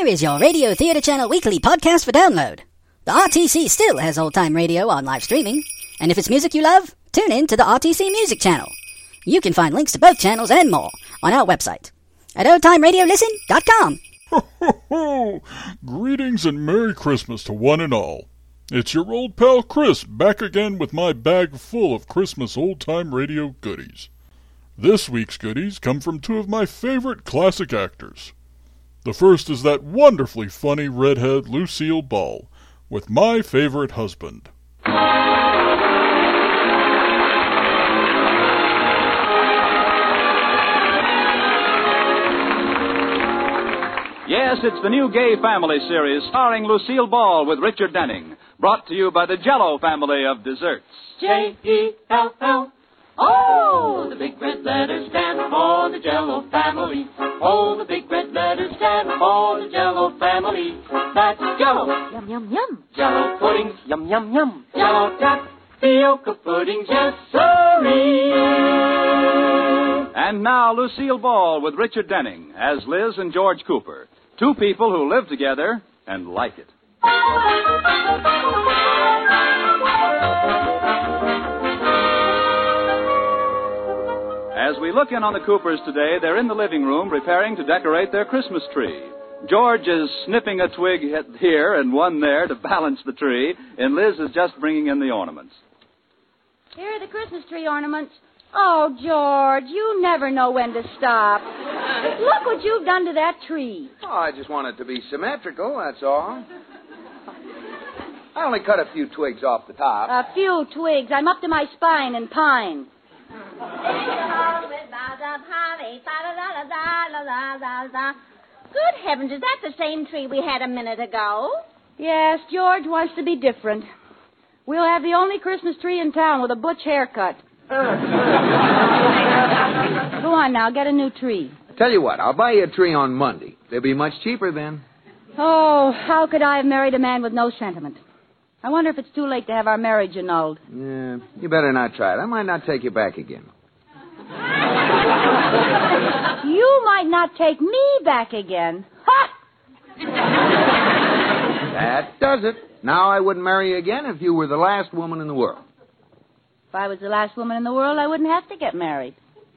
is your Radio Theatre Channel weekly podcast for download. The RTC still has old-time radio on live streaming, and if it's music you love, tune in to the RTC Music Channel. You can find links to both channels and more on our website at oldtimeradiolisten.com. Ho, ho, ho! Greetings and Merry Christmas to one and all. It's your old pal Chris back again with my bag full of Christmas old-time radio goodies. This week's goodies come from two of my favorite classic actors. The first is that wonderfully funny redhead Lucille Ball with My Favorite Husband. Yes, it's the new Gay Family series starring Lucille Ball with Richard Denning, brought to you by the Jell-O family of desserts. J-E-L-L. Oh, the big red letters stand for the Jell-O family. Oh, the big red letters stand for the Jell-O family. That's Jell-O. Yum, yum, yum. Jell-O puddings. Yum, yum, yum. Jell-O tapioca puddings. Yes, sirree. And now Lucille Ball with Richard Denning as Liz and George Cooper, two people who live together and like it. As we look in on the Coopers today, they're in the living room preparing to decorate their Christmas tree. George is snipping a twig here and one there to balance the tree, and Liz is just bringing in the ornaments. Here are the Christmas tree ornaments. Oh, George, you never know when to stop. Look what you've done to that tree. Oh, I just want it to be symmetrical, that's all. I only cut a few twigs off the top. A few twigs. I'm up to my spine in pine. Good heavens, is that the same tree we had a minute ago? Yes, George wants to be different. We'll have the only Christmas tree in town with a butch haircut. Go on now, get a new tree. Tell you what, I'll buy you a tree on Monday. They'll be much cheaper then. Oh, how could I have married a man with no sentiment? I wonder if it's too late to have our marriage annulled. Yeah, you better not try it. I might not take you back again. You might not take me back again. Ha! That does it. Now I wouldn't marry you again if you were the last woman in the world. If I was the last woman in the world, I wouldn't have to get married.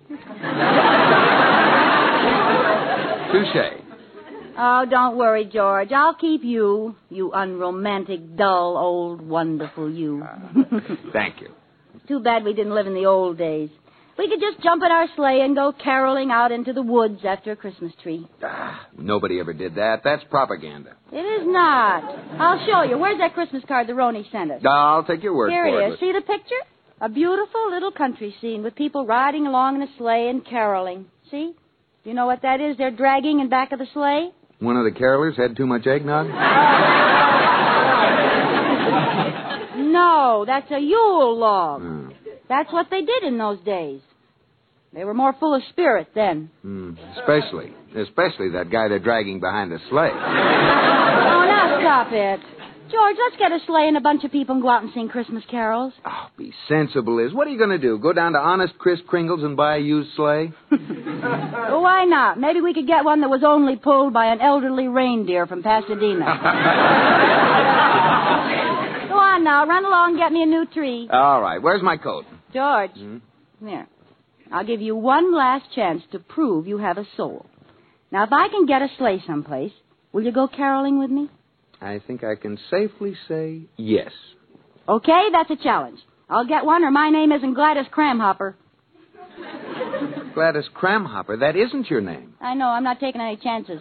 Touché. Oh, don't worry, George. I'll keep you, you unromantic, dull, old, wonderful you. Thank you. It's too bad we didn't live in the old days. We could just jump in our sleigh and go caroling out into the woods after a Christmas tree. Nobody ever did that. That's propaganda. It is not. I'll show you. Where's that Christmas card the Roni sent us? I'll take your word Here for it. Here it is. See the picture? A beautiful little country scene with people riding along in a sleigh and caroling. See? You know what that is they're dragging in back of the sleigh? One of the carolers had too much eggnog? No, that's a Yule log. That's what they did in those days. They were more full of spirit then. Especially that guy they're dragging behind the sleigh. Oh, now stop it. George, let's get a sleigh and a bunch of people and go out and sing Christmas carols. Oh, be sensible, Liz. What are you going to do? Go down to Honest Chris Kringle's and buy a used sleigh? Well, why not? Maybe we could get one that was only pulled by an elderly reindeer from Pasadena. Go on now. Run along and get me a new tree. All right. Where's my coat? George, come here. I'll give you one last chance to prove you have a soul. Now, if I can get a sleigh someplace, will you go caroling with me? I think I can safely say yes. Okay, that's a challenge. I'll get one, or my name isn't Gladys Cramhopper. Gladys Cramhopper? That isn't your name. I know. I'm not taking any chances.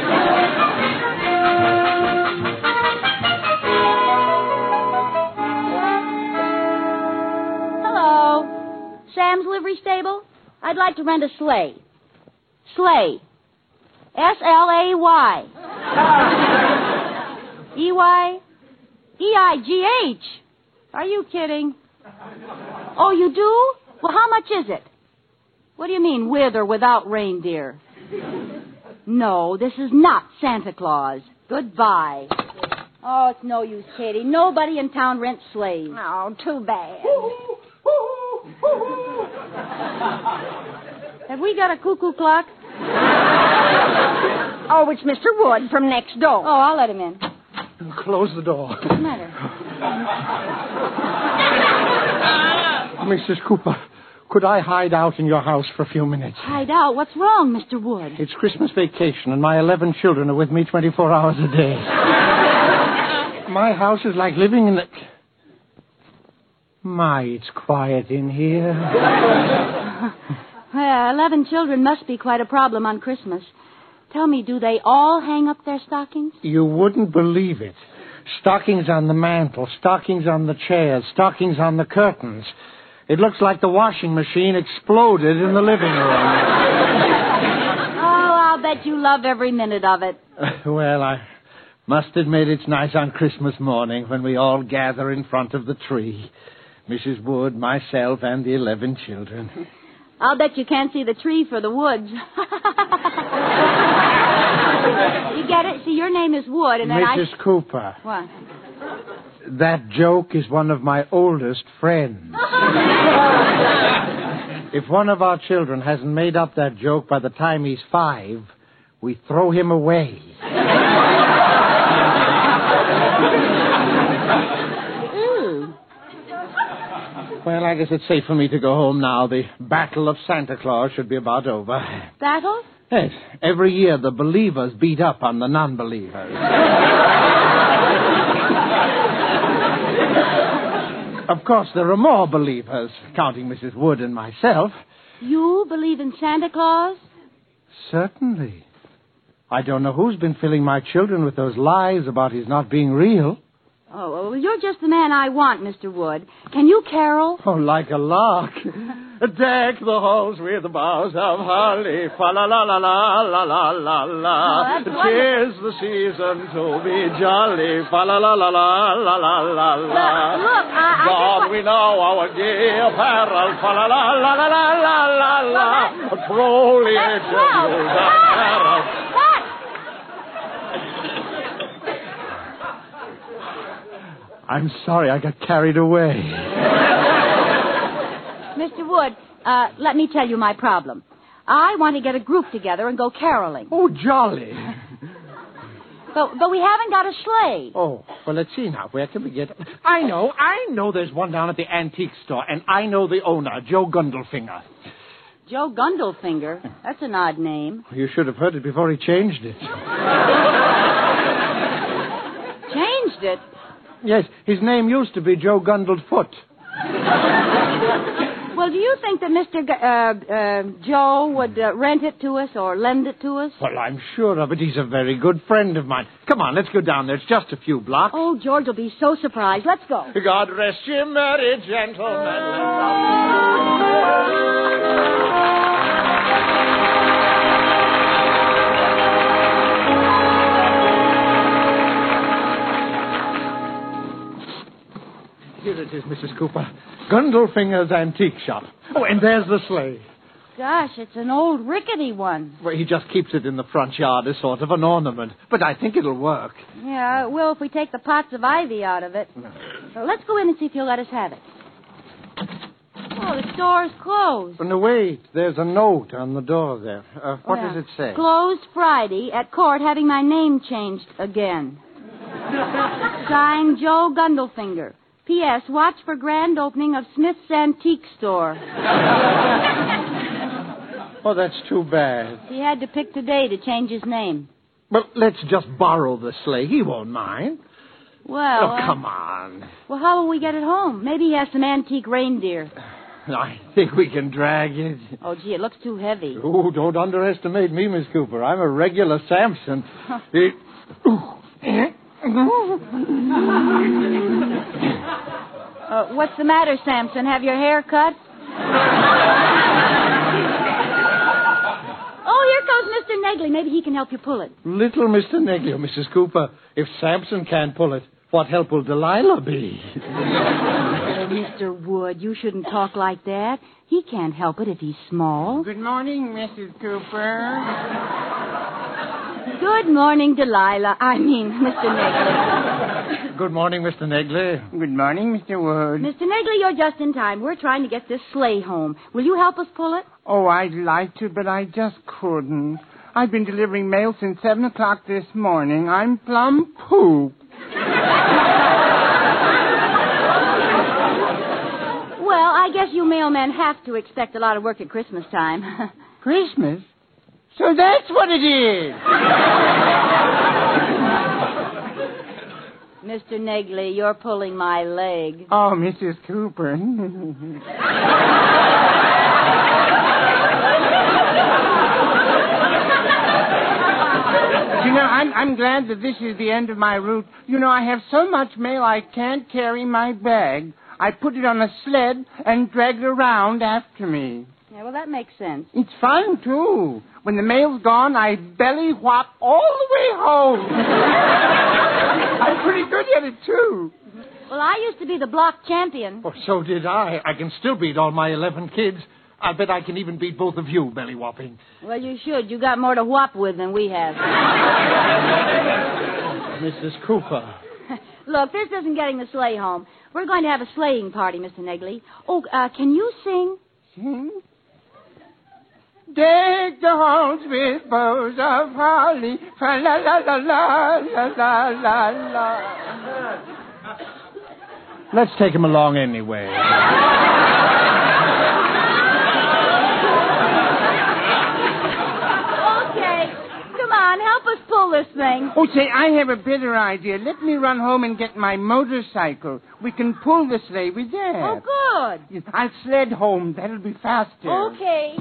Hello. Sam's Livery Stable? I'd like to rent a sleigh. Sleigh. S-L-A-Y. E-Y? E-I-G-H. Are you kidding? Oh, you do? Well, how much is it? What do you mean, with or without reindeer? No, this is not Santa Claus. Goodbye. Oh, it's no use, Katie. Nobody in town rents sleighs. Oh, too bad. Have we got a cuckoo clock? Oh, it's Mr. Wood from next door. Oh, I'll let him in. Close the door. What's the matter? Mrs. Cooper, could I hide out in your house for a few minutes? Hide out? What's wrong, Mr. Wood? It's Christmas vacation, and my 11 children are with me 24 hours a day. My house is like living in the... My, it's quiet in here. 11 children must be quite a problem on Christmas. Tell me, do they all hang up their stockings? You wouldn't believe it. Stockings on the mantel, stockings on the chairs, stockings on the curtains. It looks like the washing machine exploded in the living room. Oh, I'll bet you love every minute of it. Well, I must admit it's nice on Christmas morning when we all gather in front of the tree. Mrs. Wood, myself, and the 11 children. I'll bet you can't see the tree for the woods. You get it? See, your name is Wood, and then Mrs. Cooper. What? That joke is one of my oldest friends. If one of our children hasn't made up that joke by the time he's 5, we throw him away. Well, I guess it's safe for me to go home now. The Battle of Santa Claus should be about over. Battle? Yes. Every year the believers beat up on the non-believers. Of course, there are more believers, counting Mrs. Wood and myself. You believe in Santa Claus? Certainly. I don't know who's been filling my children with those lies about his not being real. Oh, well, you're just the man I want, Mr. Wood. Can you carol? Oh, like a lark. Deck the halls with the boughs of holly. Fa la la la la la la la la. Oh, that's 'Tis the season to be jolly. Fa la la la la la la la la. Look, God, we know our gay apparel. Fa la la la la la la la la. Trolley agent, use apparel. I'm sorry, I got carried away. Mr. Wood, let me tell you my problem. I want to get a group together and go caroling. Oh, jolly. But we haven't got a sleigh. Oh, well, let's see now. Where can we get... I know there's one down at the antique store, and I know the owner, Joe Gundlefinger. Joe Gundlefinger? That's an odd name. You should have heard it before he changed it. Changed it? Yes, his name used to be Joe Gundlefoot. Well, do you think that Mr. Joe would rent it to us or lend it to us? Well, I'm sure of it. He's a very good friend of mine. Come on, let's go down there. It's just a few blocks. Oh, George will be so surprised. Let's go. God rest you, merry gentlemen. Here it is, Mrs. Cooper. Gundlefinger's antique shop. Oh, and there's the sleigh. Gosh, it's an old rickety one. Well, he just keeps it in the front yard as sort of an ornament. But I think it'll work. Yeah, it will if we take the pots of ivy out of it. So let's go in and see if he'll let us have it. Oh, the store's closed. Oh, no, wait. There's a note on the door there. What does it say? Closed Friday at court having my name changed again. Signed Joe Gundlefinger. P.S. Watch for grand opening of Smith's Antique Store. Oh, that's too bad. He had to pick today to change his name. Well, let's just borrow the sleigh. He won't mind. Well... Oh, come on. Well, how will we get it home? Maybe he has some antique reindeer. I think we can drag it. Oh, gee, it looks too heavy. Oh, don't underestimate me, Miss Cooper. I'm a regular Samson. What's the matter, Samson? Have your hair cut? Oh, here comes Mr. Negley. Maybe he can help you pull it. Little Mr. Negley, Mrs. Cooper. If Samson can't pull it, what help will Delilah be? Oh, Mr. Wood, you shouldn't talk like that. He can't help it if he's small. Good morning, Mrs. Cooper. Good morning, Delilah. I mean, Mr. Negley. Good morning, Mr. Negley. Good morning, Mr. Wood. Mr. Negley, you're just in time. We're trying to get this sleigh home. Will you help us pull it? Oh, I'd like to, but I just couldn't. I've been delivering mail since 7 o'clock this morning. I'm plumb pooped. Well, I guess you mailmen have to expect a lot of work at Christmas time. Christmas? So that's what it is. Mr. Negley, you're pulling my leg. Oh, Mrs. Cooper. You know, I'm glad that this is the end of my route. You know, I have so much mail I can't carry my bag. I put it on a sled and drag it around after me. Yeah, well, that makes sense. It's fun, too. When the mail's gone, I belly whop all the way home. I'm pretty good at it, too. Well, I used to be the block champion. Oh, so did I. I can still beat all my 11 kids. I bet I can even beat both of you, belly whopping. Well, you should. You got more to whop with than we have. Mrs. Cooper. Look, this isn't getting the sleigh home. We're going to have a sleighing party, Mr. Negley. Oh, can you sing? Sing? Deck the halls with bows of holly. Fa la la la la la la la la. Let's take him along anyway. Come on, help us pull this thing. Oh, say, I have a better idea. Let me run home and get my motorcycle. We can pull the sleigh with that. Oh, good. Yes, I'll sled home. That'll be faster. Okay.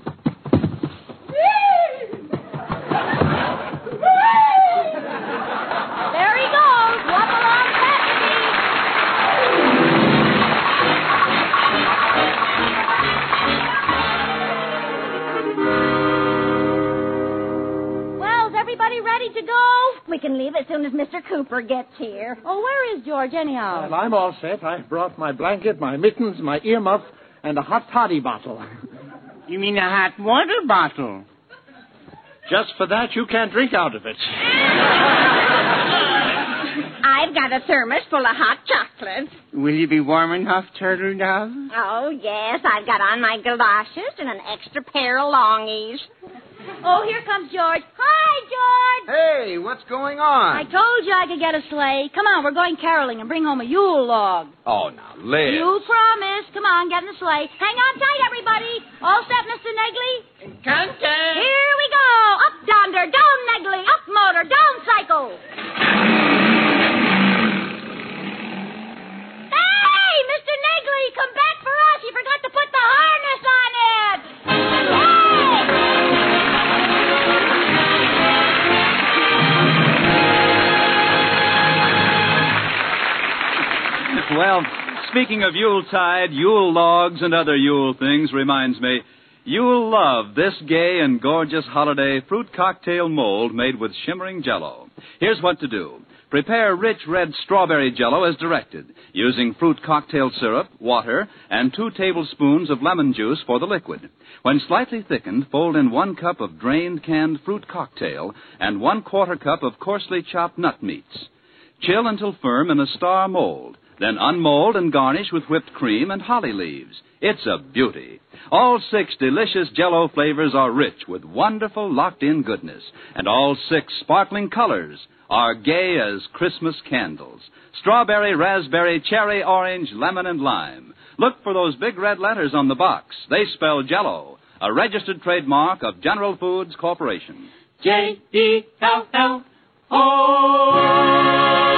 There he goes. Walk along past me. Well, is everybody ready to go? We can leave as soon as Mr. Cooper gets here. Oh, where is George, anyhow? Well, I'm all set. I brought my blanket, my mittens, my earmuff, and a hot toddy bottle. You mean a hot water bottle? Just for that, you can't drink out of it. I've got a thermos full of hot chocolate. Will you be warm enough, Turtle Dove? Oh, yes, I've got on my galoshes and an extra pair of longies. Oh, here comes George. Hi, George. Hey, what's going on? I told you I could get a sleigh. Come on, we're going caroling and bring home a Yule log. Oh, now, Liz. You promised. Come on, get in the sleigh. Hang on tight, everybody. All set, Mr. Negley? Contact! Here we go. Up yonder, down Negley. Up motor, down cycle. Hey, Mr. Negley, come back for us. You forgot to put the harness on it. Hey! Well, speaking of Yuletide, Yule logs, and other Yule things reminds me, you'll love this gay and gorgeous holiday fruit cocktail mold made with shimmering Jell-O. Here's what to do. Prepare rich red strawberry Jell-O as directed, using fruit cocktail syrup, water, and 2 tablespoons of lemon juice for the liquid. When slightly thickened, fold in 1 cup of drained canned fruit cocktail and 1/4 cup of coarsely chopped nut meats. Chill until firm in a star mold. Then unmold and garnish with whipped cream and holly leaves. It's a beauty. All 6 delicious Jell-O flavors are rich with wonderful locked-in goodness. And all 6 sparkling colors are gay as Christmas candles. Strawberry, raspberry, cherry, orange, lemon, and lime. Look for those big red letters on the box. They spell Jell-O, a registered trademark of General Foods Corporation. J-E-L-L-O.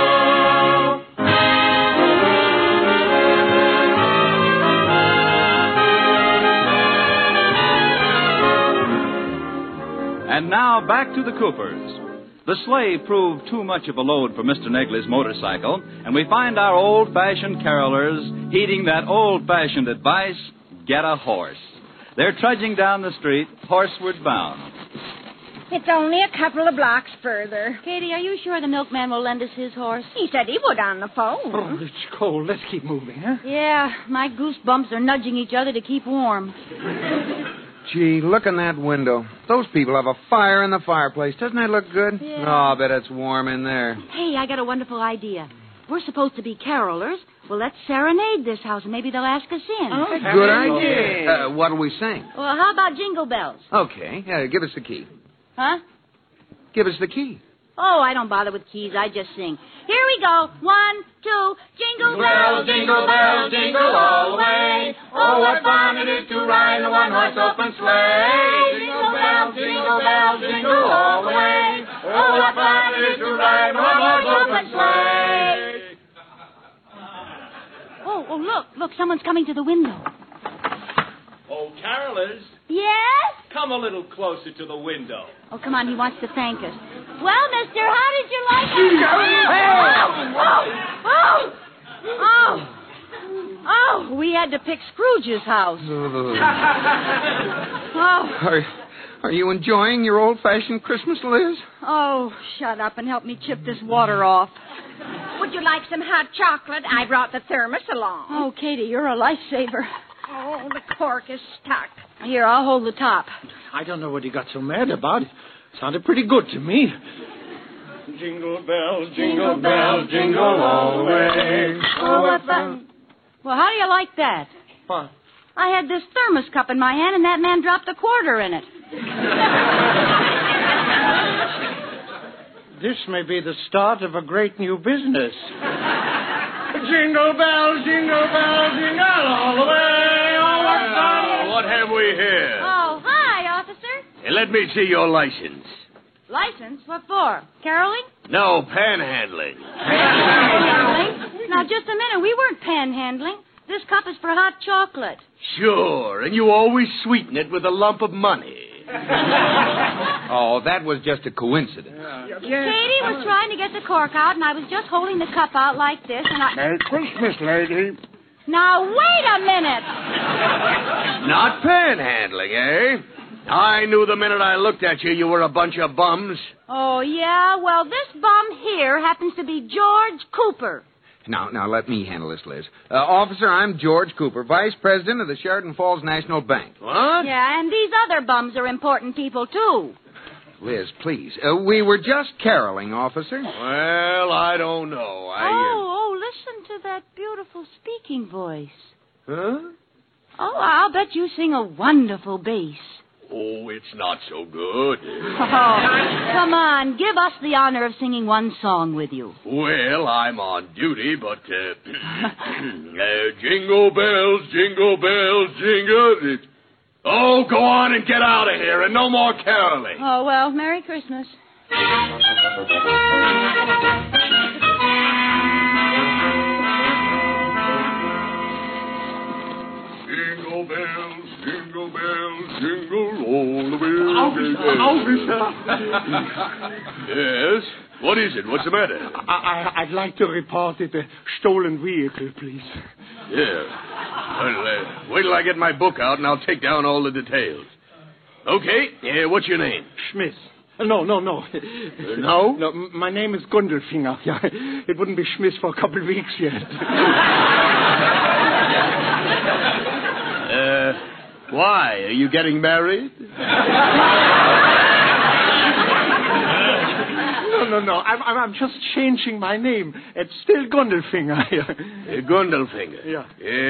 And now, back to the Coopers. The sleigh proved too much of a load for Mr. Negley's motorcycle, and we find our old-fashioned carolers heeding that old-fashioned advice, get a horse. They're trudging down the street, horseward bound. It's only a couple of blocks further. Katie, are you sure the milkman will lend us his horse? He said he would on the phone. Oh, it's cold. Let's keep moving, huh? Yeah, my goosebumps are nudging each other to keep warm. Gee, look in that window. Those people have a fire in the fireplace. Doesn't that look good? Yeah. Oh, I bet it's warm in there. Hey, I got a wonderful idea. We're supposed to be carolers. Well, let's serenade this house, and maybe they'll ask us in. Oh, Good idea. What'll we sing? Well, how about Jingle Bells? Okay, give us the key. Huh? Give us the key. Oh, I don't bother with keys. I just sing. Here we go. 1, 2, jingle bells, jingle all the way. Oh, what fun it is to ride in a one-horse open sleigh. Jingle bells, jingle all the way. Oh, what fun it is to ride in a one-horse open sleigh. Oh, look, someone's coming to the window. Oh, carolers. Yes? Come a little closer to the window. Oh, come on, he wants to thank us. Well, mister, how did you like it? Oh, we had to pick Scrooge's house. Are you enjoying your old-fashioned Christmas, Liz? Oh, shut up and help me chip this water off. Would you like some hot chocolate? I brought the thermos along. Oh, Katie, you're a lifesaver. Oh, the cork is stuck. Here, I'll hold the top. I don't know what he got so mad about. It sounded pretty good to me. Jingle bells, jingle all the way. Oh, what fun. Well, how do you like that? What? I had this thermos cup in my hand, and that man dropped a quarter in it. This may be the start of a great new business. Jingle bells, jingle all the way. Oh, what fun. What have we here? Oh, hi, officer. Hey, let me see your license. License? What for? Caroling? No, panhandling. Panhandling? Now, just a minute. We weren't panhandling. This cup is for hot chocolate. Sure, and you always sweeten it with a lump of money. Oh, that was just a coincidence. Katie was trying to get the cork out, and I was just holding the cup out like this, and I... Merry Christmas, lady. Now, wait a minute. Not panhandling, eh? I knew the minute I looked at you were a bunch of bums. Oh, yeah? Well, this bum here happens to be George Cooper. Now, let me handle this, Liz. Officer, I'm George Cooper, Vice President of the Sheridan Falls National Bank. What? Yeah, and these other bums are important people, too. Liz, please. We were just caroling, officer. Well, I don't know. Listen to that beautiful speaking voice. Huh? Oh, I'll bet you sing a wonderful bass. Oh, it's not so good. Oh, come on, give us the honor of singing one song with you. Well, I'm on duty, but, jingle bells, jingle. Oh, go on and get out of here, and no more caroling. Oh, well, Merry Christmas. Jingle bells, jingle all the way. Officer. Yes? What is it? What's the matter? I'd like to report it a stolen vehicle, please. Yeah. Well, wait till I get my book out, and I'll take down all the details. Okay. What's your name? Smith. No. No? No, my name is Gundelfinger. Yeah, it wouldn't be Smith for a couple of weeks yet. Why? Are you getting married? No. I'm just changing my name. It's still Gundelfinger. Gundelfinger? Yeah.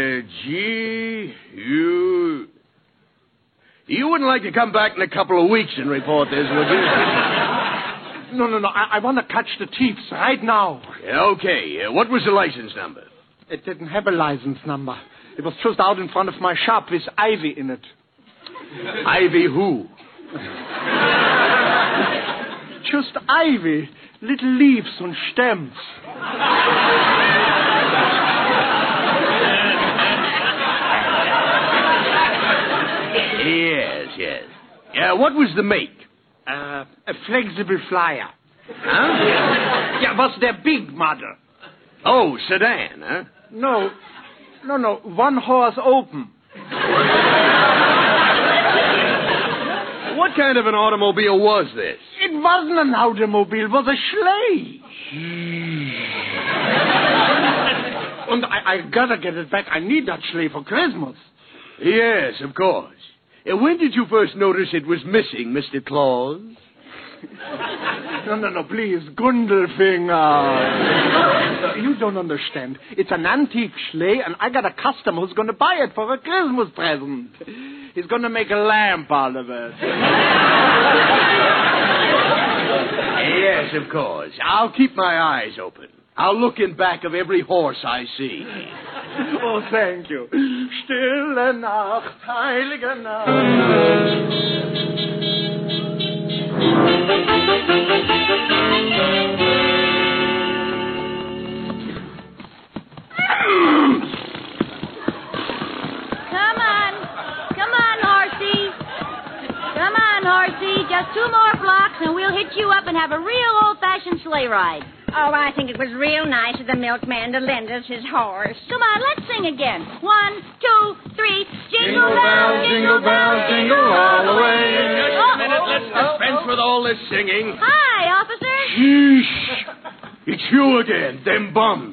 You wouldn't like to come back in a couple of weeks and report this, would you? No. I want to catch the thieves right now. Okay. What was the license number? It didn't have a license number. It was just out in front of my shop with ivy in it. Ivy who? Just ivy. Little leaves and stems. Yes. What was the make? A flexible flyer. Huh? Yeah, was their big model. Oh, sedan, huh? No. One horse open. What kind of an automobile was this? It wasn't an automobile. It was a sleigh. And I gotta get it back. I need that sleigh for Christmas. Yes, of course. When did you first notice it was missing, Mr. Claus? No, please, Gundelfinger. You don't understand. It's an antique sleigh, and I got a customer who's going to buy it for a Christmas present. He's going to make a lamp out of it. Yes, of course. I'll keep my eyes open. I'll look in back of every horse I see. Oh, thank you. Stille Nacht, heilige Nacht. Just 2 more blocks and we'll hit you up and have a real old-fashioned sleigh ride. Oh, I think it was real nice of the milkman to lend us his horse. Come on, let's sing again. 1, 2, 3. Jingle bells, jingle bells, jingle all the way. Just a minute, let's dispense with all this singing. Hi, officer. Sheesh. It's you again, them bums.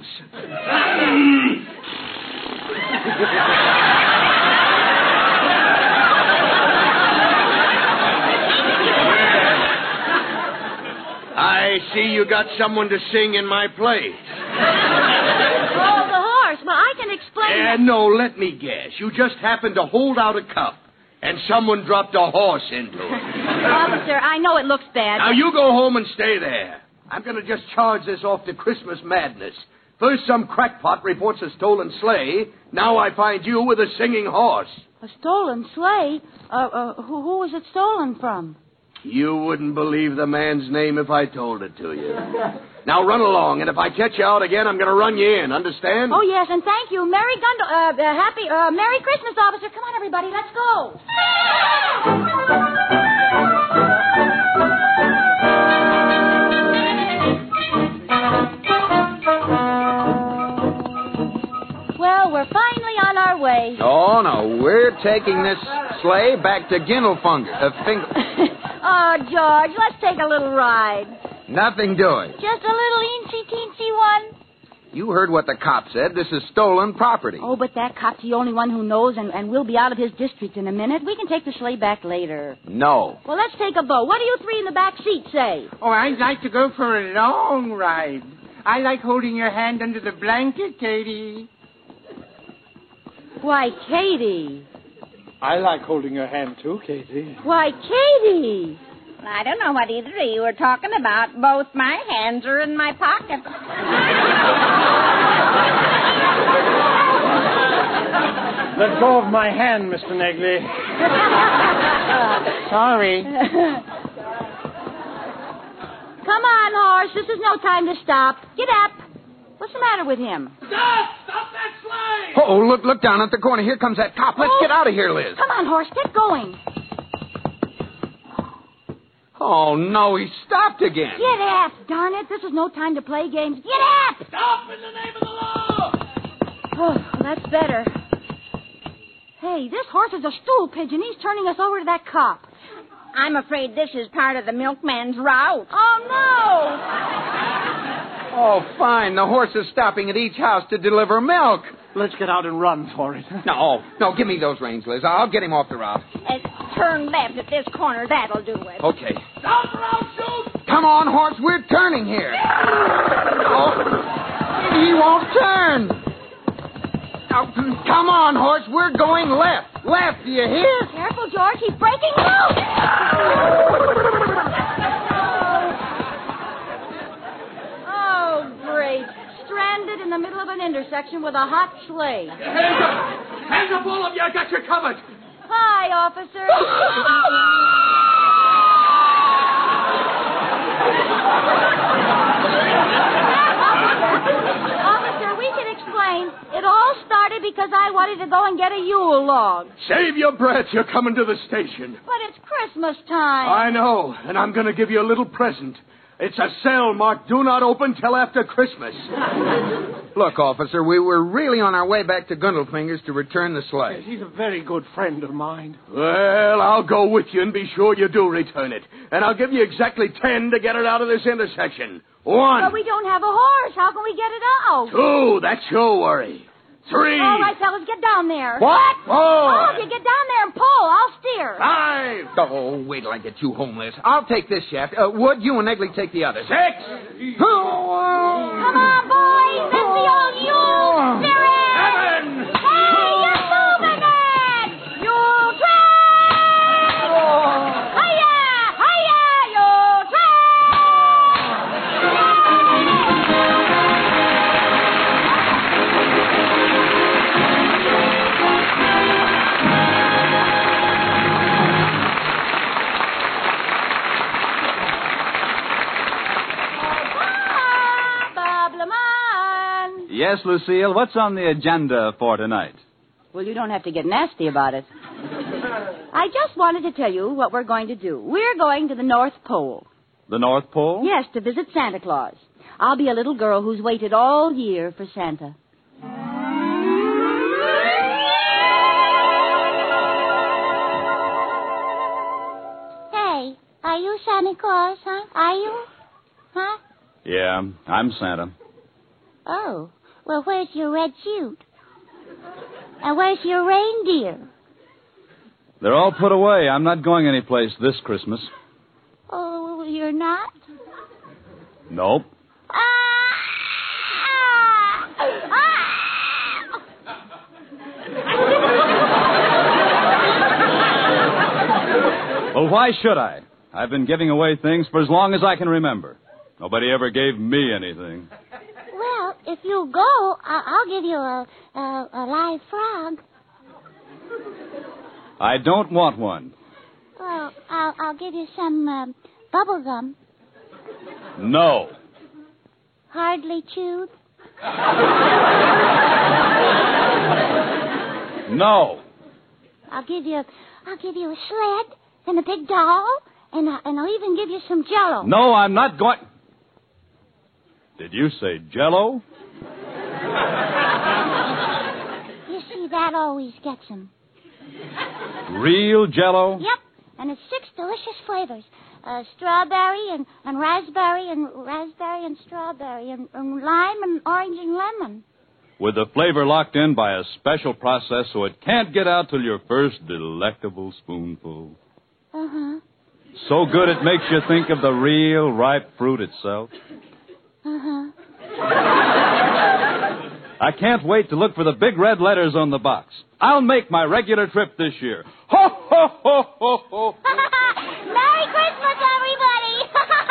I see you got someone to sing in my place. Oh, the horse. Well, I can explain. No, let me guess. You just happened to hold out a cup, and someone dropped a horse into it. Officer, I know it looks bad. Now, you go home and stay there. I'm going to just charge this off to Christmas madness. First, some crackpot reports a stolen sleigh. Now I find you with a singing horse. A stolen sleigh? Who was it stolen from? You wouldn't believe the man's name if I told it to you. Now run along, and if I catch you out again, I'm going to run you in. Understand? Oh, yes, and thank you. Merry Christmas, officer. Come on, everybody, let's go. Well, we're finally on our way. Oh, no, we're taking this sleigh back to Gindelfunger. Oh, George, let's take a little ride. Nothing doing. Just a little eensy-teensy one. You heard what the cop said. This is stolen property. Oh, but that cop's the only one who knows, and we'll be out of his district in a minute. We can take the sleigh back later. No. Well, let's take a vote. What do you 3 in the back seat say? Oh, I'd like to go for a long ride. I like holding your hand under the blanket, Katie. Why, Katie. I like holding your hand, too, Katie. Why, Katie. I don't know what either of you are talking about. Both my hands are in my pockets. Let go of my hand, Mr. Negley. Sorry. Come on, horse. This is no time to stop. Get up. What's the matter with him? Stop! Stop that sleigh! Oh, look down at the corner. Here comes that cop. Let's get out of here, Liz. Come on, horse. Get going. Oh, no, he stopped again. Get up, darn it. This is no time to play games. Get up! Stop in the name of the law! Oh, that's better. Hey, this horse is a stool pigeon. He's turning us over to that cop. I'm afraid this is part of the milkman's route. Oh, no! Oh, fine. The horse is stopping at each house to deliver milk. Let's get out and run for it. No, give me those reins, Liz. I'll get him off the route. Turn left at this corner. That'll do it. Okay. Stop or I'll shoot! Come on, horse. We're turning here. Oh, he won't turn. Oh, come on, horse. We're going left. Left, do you hear? Careful, George. He's breaking loose. Oh, great. Stranded in the middle of an intersection with a hot sleigh. Hands up! Hands up, all of you! I got you covered! Hi, officer. Officer, we can explain. It all started because I wanted to go and get a Yule log. Save your breath. You're coming to the station. But it's Christmas time. I know, and I'm going to give you a little present. It's a cell marked Do Not Open Till After Christmas. Look, officer, we were really on our way back to Gundelfinger's to return the sleigh. He's a very good friend of mine. Well, I'll go with you and be sure you do return it. And I'll give you exactly 10 to get it out of this intersection. 1. But we don't have a horse. How can we get it out? 2. That's your worry. 3. All right, fellas, get down there. What? 4. Oh, if you get down there and pull, I'll steer. 5. Oh, wait till I get you home, Liz. I'll take this shaft. Wood, you and Egley take the other. 6. Come on, boys. Let's see all you. Steer it. 7. Hey, you're moving it. You'll try. Yes, Lucille, what's on the agenda for tonight? Well, you don't have to get nasty about it. I just wanted to tell you what we're going to do. We're going to the North Pole. The North Pole? Yes, to visit Santa Claus. I'll be a little girl who's waited all year for Santa. Hey, are you Santa Claus, huh? Are you? Huh? Yeah, I'm Santa. Oh, well, where's your red suit? And where's your reindeer? They're all put away. I'm not going anyplace this Christmas. Oh, you're not? Nope. Well, why should I? I've been giving away things for as long as I can remember. Nobody ever gave me anything. Well, if you go, I'll give you a live frog. I don't want one. Well, I'll give you some bubble gum. No. Hardly chewed. No. I'll give you a sled and a big doll, and I'll even give you some Jell-O. No, I'm not going. Did you say Jell-O? You see, that always gets him. Real Jell-O? Yep, and it's 6 delicious flavors. Strawberry and raspberry and strawberry and lime and orange and lemon. With the flavor locked in by a special process so it can't get out till your first delectable spoonful. Uh-huh. So good it makes you think of the real ripe fruit itself. Uh-huh. I can't wait to look for the big red letters on the box. I'll make my regular trip this year. Ho, ho, ho, ho, ho. Merry Christmas, everybody!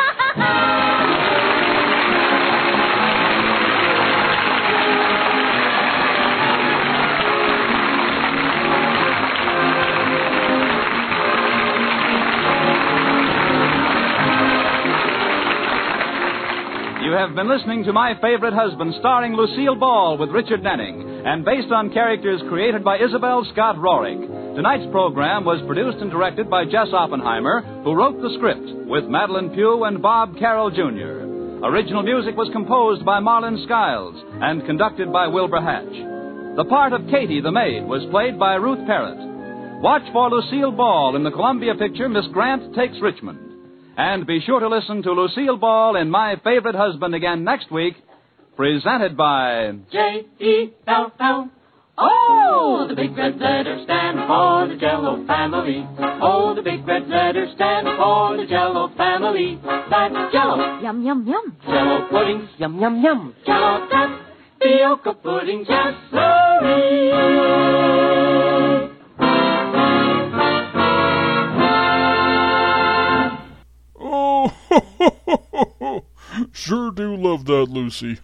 You have been listening to My Favorite Husband, starring Lucille Ball with Richard Denning, and based on characters created by Isabel Scott Rorick. Tonight's program was produced and directed by Jess Oppenheimer, who wrote the script with Madeline Pugh and Bob Carroll, Jr. Original music was composed by Marlon Skiles and conducted by Wilbur Hatch. The part of Katie the maid was played by Ruth Parrott. Watch for Lucille Ball in the Columbia picture Miss Grant Takes Richmond. And be sure to listen to Lucille Ball in My Favorite Husband again next week, presented by Jell-O. Oh, the big red letters stand for the Jell-O family. Oh, the big red letters stand for the Jell-O family. That's Jell-O. Yum, yum, yum. Jell-O puddings. Yum, yum, yum. Jell-O tapioca pudding. Yes, sirree. Oh, sure do love that, Lucy.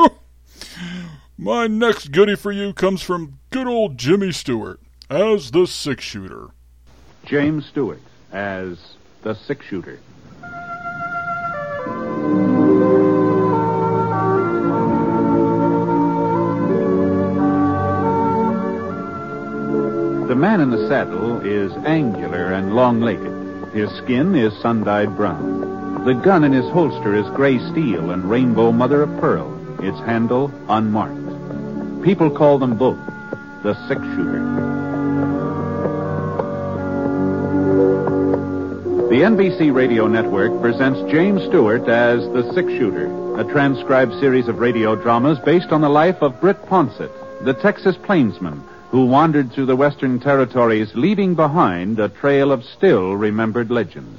My next goodie for you comes from good old Jimmy Stewart as the six-shooter. James Stewart as the six-shooter. The man in the saddle is angular and long-legged. His skin is sun-dyed brown. The gun in his holster is gray steel and rainbow mother of pearl, its handle unmarked. People call them both the six-shooter. The NBC Radio Network presents James Stewart as the six-shooter, a transcribed series of radio dramas based on the life of Britt Ponsett, the Texas plainsman who wandered through the Western Territories, leaving behind a trail of still-remembered legends.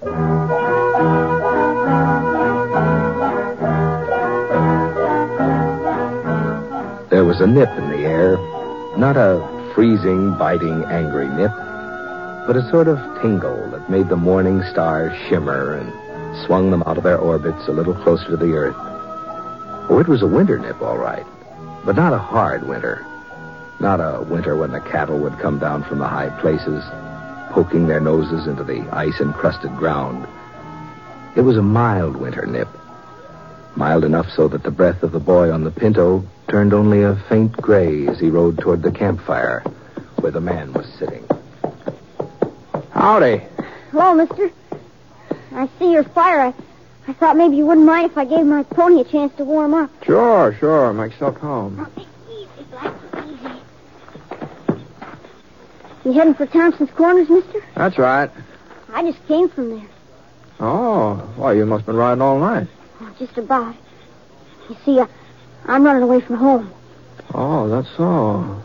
There was a nip in the air, not a freezing, biting, angry nip, but a sort of tingle that made the morning stars shimmer and swung them out of their orbits a little closer to the earth. Oh, it was a winter nip, all right, but not a hard winter. Not a winter when the cattle would come down from the high places, poking their noses into the ice-encrusted ground. It was a mild winter nip. mild enough so that the breath of the boy on the Pinto turned only a faint gray as he rode toward the campfire where the man was sitting. Howdy. Hello, mister. I see your fire. I thought maybe you wouldn't mind if I gave my pony a chance to warm up. Sure. Make yourself home. Easy, Black, easy. You heading for Thompson's Corners, mister? That's right. I just came from there. Oh, well, you must have been riding all night. Oh, just about. You see, I'm running away from home. Oh, that's so.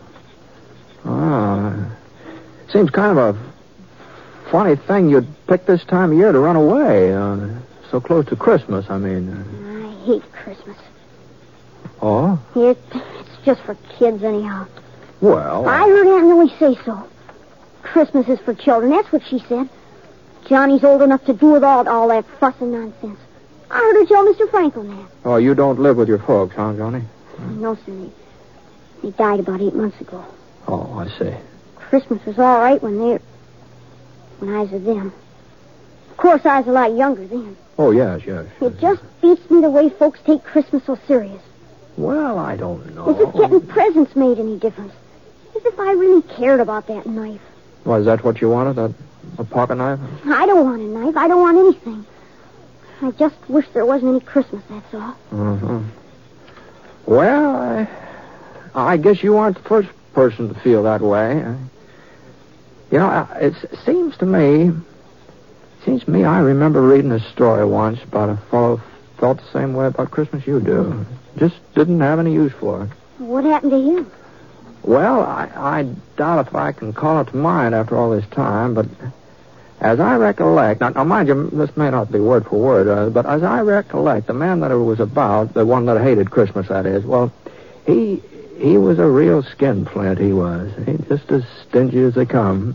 Seems kind of a funny thing you'd pick this time of year to run away. So close to Christmas, I mean. I hate Christmas. Oh? It's just for kids, anyhow. Well... I heard Aunt Millie say so. Christmas is for children. That's what she said. Johnny's old enough to do without all that fuss and nonsense. I heard her tell Mr. Franklin that. Oh, you don't live with your folks, huh, Johnny? No, sir. They died about 8 months ago. Oh, I see. Christmas was all right when I was with them. Of course, I was a lot younger then. Oh, yes. It just beats me the way folks take Christmas so serious. Well, I don't know. As if getting presents made any difference. As if I really cared about that knife. Well, is that what you wanted, a pocket knife? I don't want a knife. I don't want anything. I just wish there wasn't any Christmas, that's all. Uh-huh. Well, I guess you aren't the first person to feel that way. You know, it seems to me I remember reading a story once about a fellow who felt the same way about Christmas you do. Just didn't have any use for it. What happened to him? Well, I doubt if I can call it to mind after all this time, but as I recollect... Now, mind you, this may not be word for word, but as I recollect, the man that it was about, the one that hated Christmas, that is, well, he was a real skinflint, he was. He just as stingy as they come.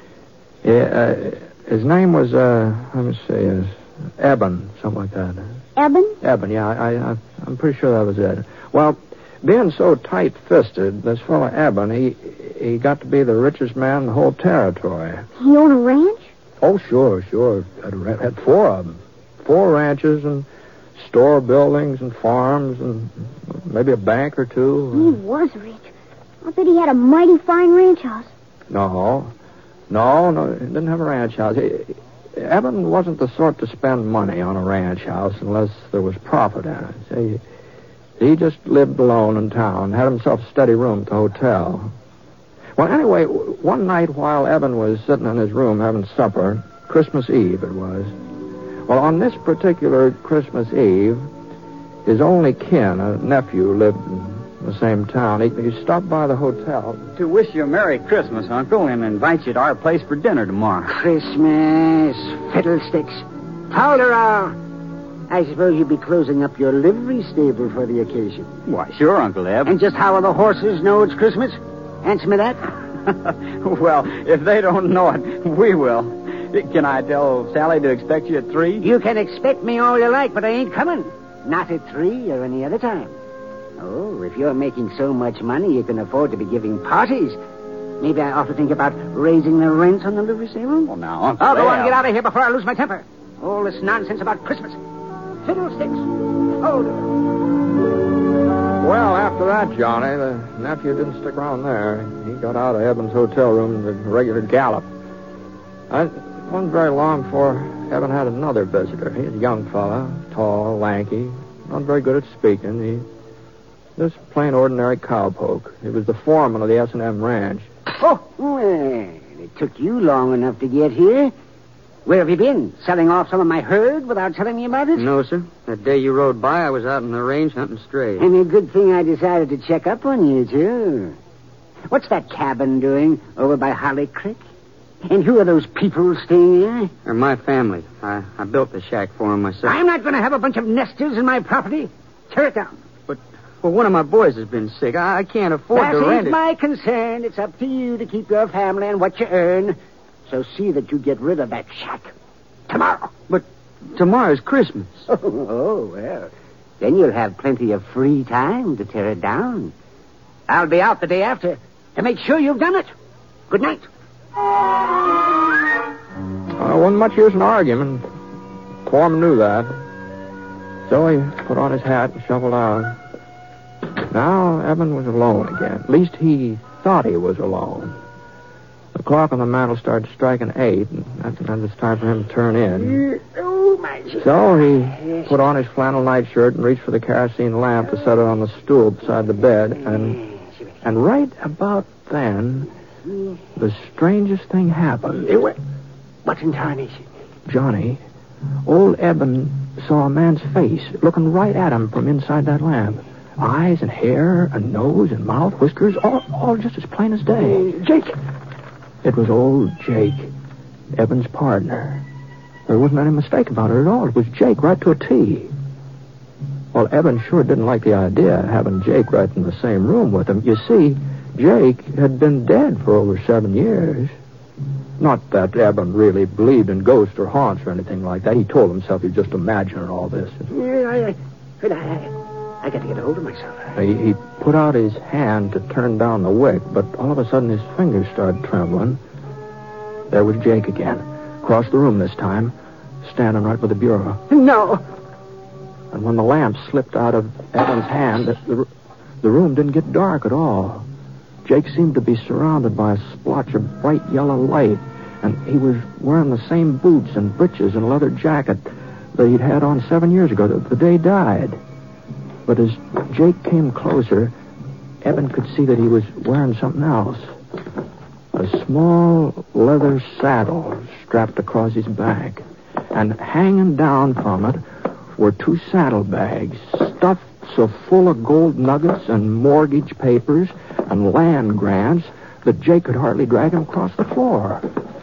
His name was, let me see, Eben, something like that. Eben? Eben, yeah, I'm pretty sure that was it. Well, being so tight-fisted, this fellow Eben, he got to be the richest man in the whole territory. He owned a ranch? Oh, sure. Had 4 of them. 4 ranches and store buildings and farms and maybe a bank or 2. He was rich. I bet he had a mighty fine ranch house. No, he didn't have a ranch house. Eben wasn't the sort to spend money on a ranch house unless there was profit in it. See, he just lived alone in town, had himself a steady room at the hotel. Well, anyway, one night while Eben was sitting in his room having supper, Christmas Eve it was. Well, on this particular Christmas Eve, his only kin, a nephew, lived in the same town. He stopped by the hotel. To wish you a Merry Christmas, Uncle, and invite you to our place for dinner tomorrow. Christmas, fiddlesticks. Polderall. I suppose you'll be closing up your livery stable for the occasion. Why, sure, Uncle Eb. And just how will the horses know it's Christmas? Answer me that. Well, if they don't know it, we will. Can I tell Sally to expect you at 3? You can expect me all you like, but I ain't coming. Not at 3 or any other time. Oh, if you're making so much money you can afford to be giving parties, maybe I ought to think about raising the rent on the livery stable. Well, now, Uncle I'll go on, Eb. get out of here before I lose my temper. All this nonsense about Christmas. Fiddlesticks. Hold it. Well, after that, Johnny, the nephew didn't stick around there. He got out of Eben's hotel room in a regular gallop. It wasn't very long before Eben had another visitor. He was a young fella, tall, lanky, not very good at speaking. Just plain ordinary cowpoke. He was the foreman of the S&M ranch. Oh, well, it took you long enough to get here. Where have you been? Selling off some of my herd without telling me about it? No, sir. That day you rode by, I was out in the range hunting strays. And a good thing I decided to check up on you, too. What's that cabin doing over by Holly Creek? And who are those people staying there? They're my family. I built the shack for them myself. I'm not going to have a bunch of nesters in my property. Tear it down. Well, one of my boys has been sick. I can't afford to rent it. That ain't my concern. It's up to you to keep your family and what you earn. So see that you get rid of that shack. Tomorrow. But tomorrow's Christmas. Oh, well. Then you'll have plenty of free time to tear it down. I'll be out the day after to make sure you've done it. Good night. Wasn't much use in arguing. Foreman knew that. So he put on his hat and shuffled out. Now Eben was alone again. At least he thought he was alone. The clock on the mantel started striking 8, and that's when it's time for him to turn in. So he put on his flannel nightshirt and reached for the kerosene lamp to set it on the stool beside the bed. And right about then, the strangest thing happened. What's in tarnation? Johnny, old Eben saw a man's face looking right at him from inside that lamp. Eyes and hair and nose and mouth, whiskers, all just as plain as day. Jake! It was old Jake, Eben's partner. There wasn't any mistake about it at all. It was Jake right to a T. Well, Eben sure didn't like the idea of having Jake right in the same room with him. You see, Jake had been dead for over 7 years. Not that Eben really believed in ghosts or haunts or anything like that. He told himself he'd just imagining all this. I got to get a hold of myself. He put out his hand to turn down the wick, but all of a sudden his fingers started trembling. There was Jake again, across the room this time, standing right by the bureau. No! And when the lamp slipped out of Eben's hand, the room didn't get dark at all. Jake seemed to be surrounded by a splotch of bright yellow light, and he was wearing the same boots and breeches and leather jacket that he'd had on 7 years ago, the day he died. But as Jake came closer, Eben could see that he was wearing something else. A small leather saddle strapped across his back. And hanging down from it were 2 saddlebags stuffed so full of gold nuggets and mortgage papers and land grants that Jake could hardly drag him across the floor.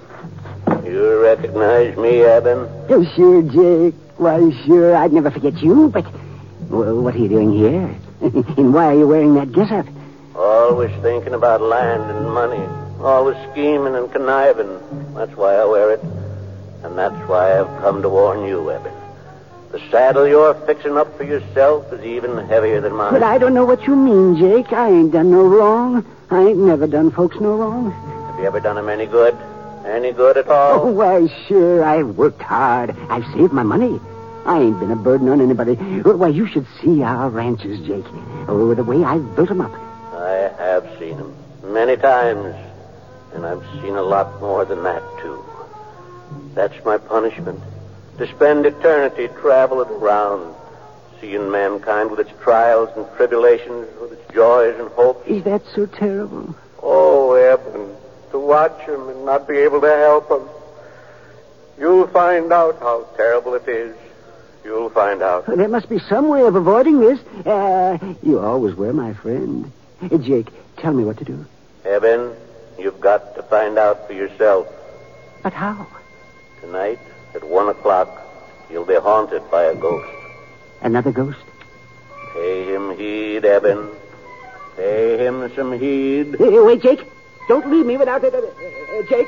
You recognize me, Eben? Oh, sure, Jake. Why, sure, I'd never forget you, but... Well, what are you doing here? And why are you wearing that getup? Always thinking about land and money. Always scheming and conniving. That's why I wear it. And that's why I've come to warn you, Eben. The saddle you're fixing up for yourself is even heavier than mine. But I don't know what you mean, Jake. I ain't done no wrong. I ain't never done folks no wrong. Have you ever done them any good? Any good at all? Oh, why, sure. I've worked hard. I've saved my money. I ain't been a burden on anybody. Why, you should see our ranches, Jake. Oh, the way I've built them up. I have seen them many times. And I've seen a lot more than that, too. That's my punishment. To spend eternity traveling around, seeing mankind with its trials and tribulations, with its joys and hopes. Is that so terrible? Oh, Eben, to watch him and not be able to help him. You'll find out how terrible it is. You'll find out. There must be some way of avoiding this. You always were my friend. Jake, tell me what to do. Eben, you've got to find out for yourself. But how? Tonight, at 1 o'clock, you'll be haunted by a ghost. Another ghost? Pay him heed, Eben. Pay him some heed. Wait, Jake. Don't leave me without it. Jake.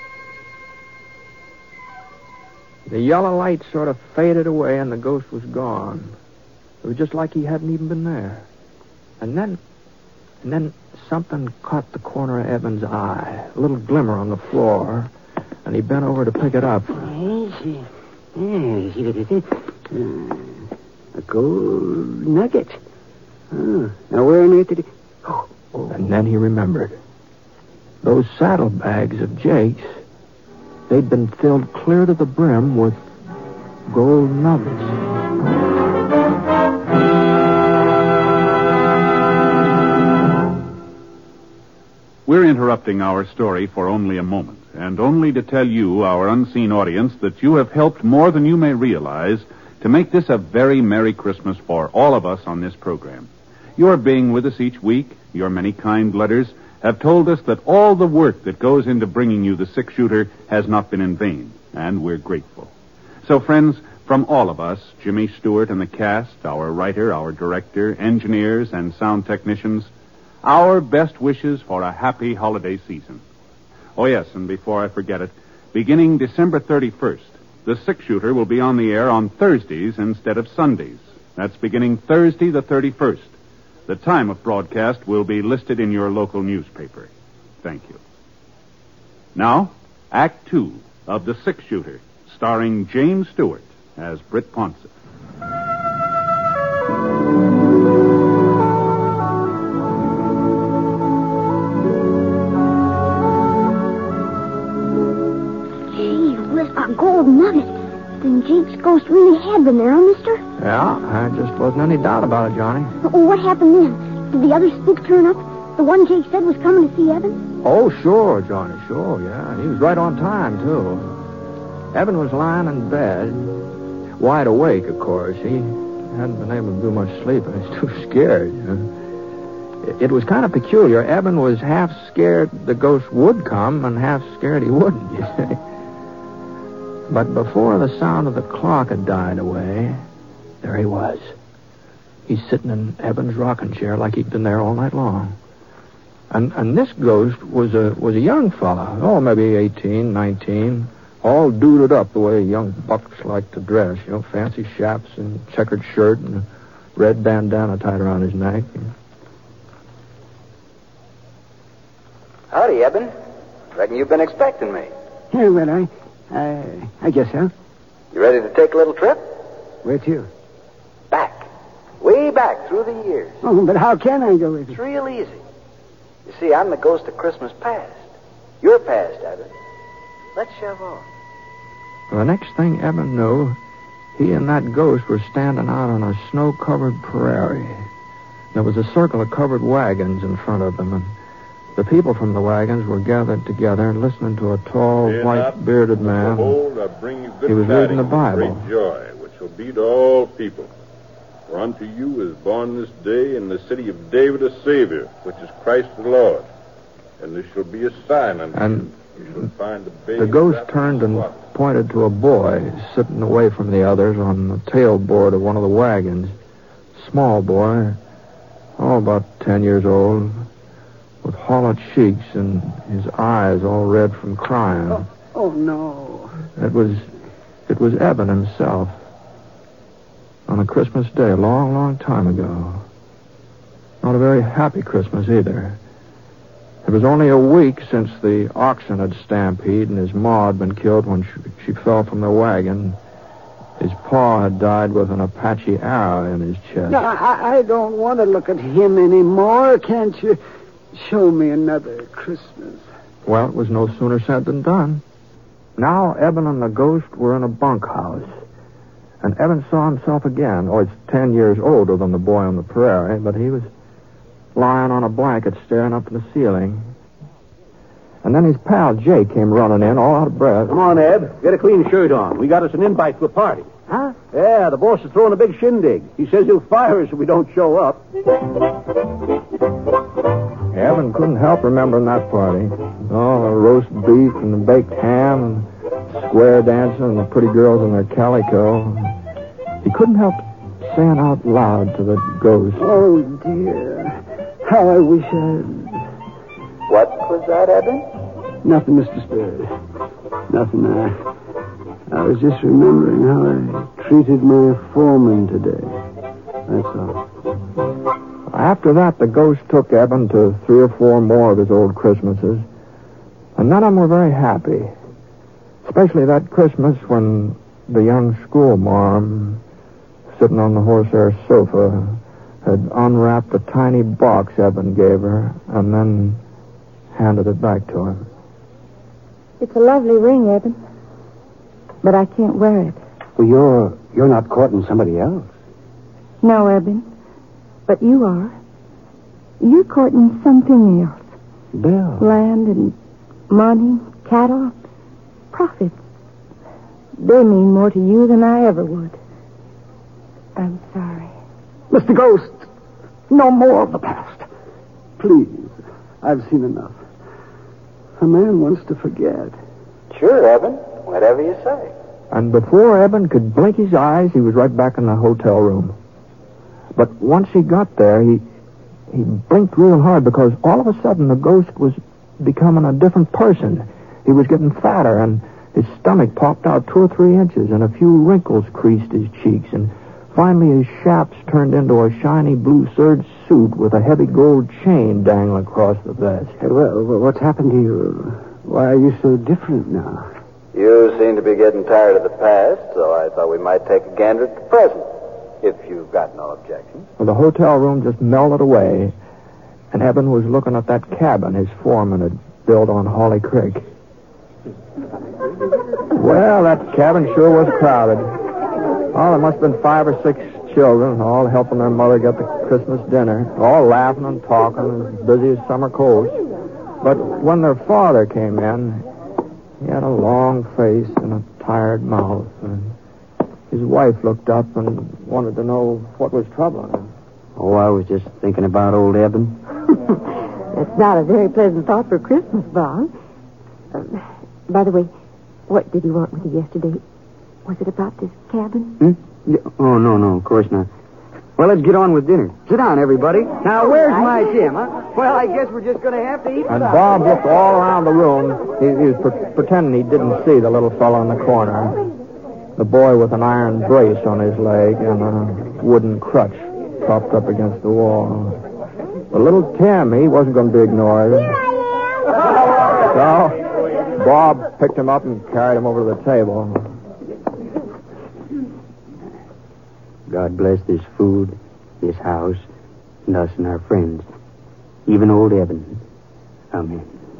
The yellow light sort of faded away and the ghost was gone. It was just like he hadn't even been there. And then something caught the corner of Eben's eye. A little glimmer on the floor. And he bent over to pick it up. A gold nugget. Oh, now where on earth did it... Oh. And then he remembered. Those saddlebags of Jake's, they'd been filled clear to the brim with gold nuggets. We're interrupting our story for only a moment, and only to tell you, our unseen audience, that you have helped more than you may realize to make this a very Merry Christmas for all of us on this program. Your being with us each week, your many kind letters, have told us that all the work that goes into bringing you the six-shooter has not been in vain, and we're grateful. So, friends, from all of us, Jimmy Stewart and the cast, our writer, our director, engineers, and sound technicians, our best wishes for a happy holiday season. Oh, yes, and before I forget it, beginning December 31st, the six-shooter will be on the air on Thursdays instead of Sundays. That's beginning Thursday the 31st. The time of broadcast will be listed in your local newspaper. Thank you. Now, Act 2 of The Six-Shooter, starring James Stewart as Britt Ponsett. I just wasn't any doubt about it, Johnny. Oh, what happened then? Did the other spook turn up? The one Jake said was coming to see Evan? Oh, sure, Johnny, sure, yeah. He was right on time, too. Evan was lying in bed, wide awake, of course. He hadn't been able to do much sleep, and he's too scared. It was kind of peculiar. Evan was half scared the ghost would come and half scared he wouldn't, you see. But before the sound of the clock had died away, there he was. He's sitting in Evan's rocking chair like he'd been there all night long. And this ghost was a young fella, maybe 18, 19, all duded up the way young bucks like to dress, fancy chaps and checkered shirt and a red bandana tied around his neck. Howdy, Eben. Reckon you've been expecting me. Yeah, well, I guess so. You ready to take a little trip? Where to? Back. Way back through the years. Oh, but how can I go with you? It's real easy. You see, I'm the ghost of Christmas past. You're past, Eben. Let's shove on. Well, the next thing Eben knew, he and that ghost were standing out on a snow-covered prairie. There was a circle of covered wagons in front of them, and the people from the wagons were gathered together and listening to a tall, white-bearded man. Behold, I bring you good He was reading the tidings of Bible. great joy, which shall be to all people. For unto you is born this day in the city of David a Savior, which is Christ the Lord. And there shall be a sign unto you. You shall find the baby. The ghost turned and pointed to a boy sitting away from the others on the tailboard of one of the wagons. Small boy, about 10 years old, with hollow cheeks and his eyes all red from crying. Oh, no. It was Eben himself. On a Christmas day, a long, long time ago. Not a very happy Christmas either. It was only a week since the oxen had stampeded and his ma had been killed when she fell from the wagon. His pa had died with an Apache arrow in his chest. No, I don't want to look at him anymore. Can't you show me another Christmas? Well, it was no sooner said than done. Now Eben and the ghost were in a bunkhouse. And Eben saw himself again. He's 10 years older than the boy on the prairie, but he was lying on a blanket staring up at the ceiling. And then his pal Jake came running in, all out of breath. Come on, Eb. Get a clean shirt on. We got us an invite to a party. Huh? Yeah, the boss is throwing a big shindig. He says he'll fire us if we don't show up. Evan couldn't help remembering that party. Oh, the roast beef and the baked ham and square dancing and the pretty girls in their calico. He couldn't help saying out loud to the ghost. Oh, dear. How I wish What was that, Eben? Nothing, Mr. Spurs. Nothing. I was just remembering how I treated my foreman today. That's all. After that, the ghost took Eben to 3 or 4 more of his old Christmases. And none of them were very happy. Especially that Christmas when the young schoolmarm, sitting on the horsehair sofa, had unwrapped a tiny box Eben gave her and then handed it back to him. It's a lovely ring, Eben. But I can't wear it. Well, you're not courting somebody else. No, Eben. But you are. You're courting something else. Bill. Land and money, cattle, profits. They mean more to you than I ever would. I'm sorry. Mr. Ghost, no more of the past. Please, I've seen enough. A man wants to forget. Sure, Eben. Whatever you say. And before Eben could blink his eyes, he was right back in the hotel room. But once he got there, he blinked real hard because all of a sudden the ghost was becoming a different person. He was getting fatter, and his stomach popped out 2 or 3 inches, and a few wrinkles creased his cheeks, and finally his chaps turned into a shiny blue serge suit with a heavy gold chain dangling across the vest. Well, what's happened to you? Why are you so different now? You seem to be getting tired of the past, so I thought we might take a gander at the present, if you've got no objection. Well, the hotel room just melted away, and Eben was looking at that cabin his foreman had built on Holly Creek. Well, that cabin sure was crowded. Oh, there must have been 5 or 6 children, all helping their mother get the Christmas dinner, all laughing and talking, as busy as summer coast. But when their father came in, he had a long face and a tired mouth. And his wife looked up and wanted to know what was troubling him. Oh, I was just thinking about old Eben. That's not a very pleasant thought for Christmas, Bob. By the way, what did you want with you yesterday? Was it about this cabin? Yeah. Oh, no, of course not. Well, let's get on with dinner. Sit down, everybody. Now, where's my Tim, huh? Well, I guess we're just going to have to eat. And Bob looked all around the room. He was pretending he didn't see the little fellow in the corner. The boy with an iron brace on his leg and a wooden crutch propped up against the wall. But little Tim, he wasn't going to be ignored. So Bob picked him up and carried him over to the table. God bless this food, this house, and us and our friends. Even old Eben. Amen.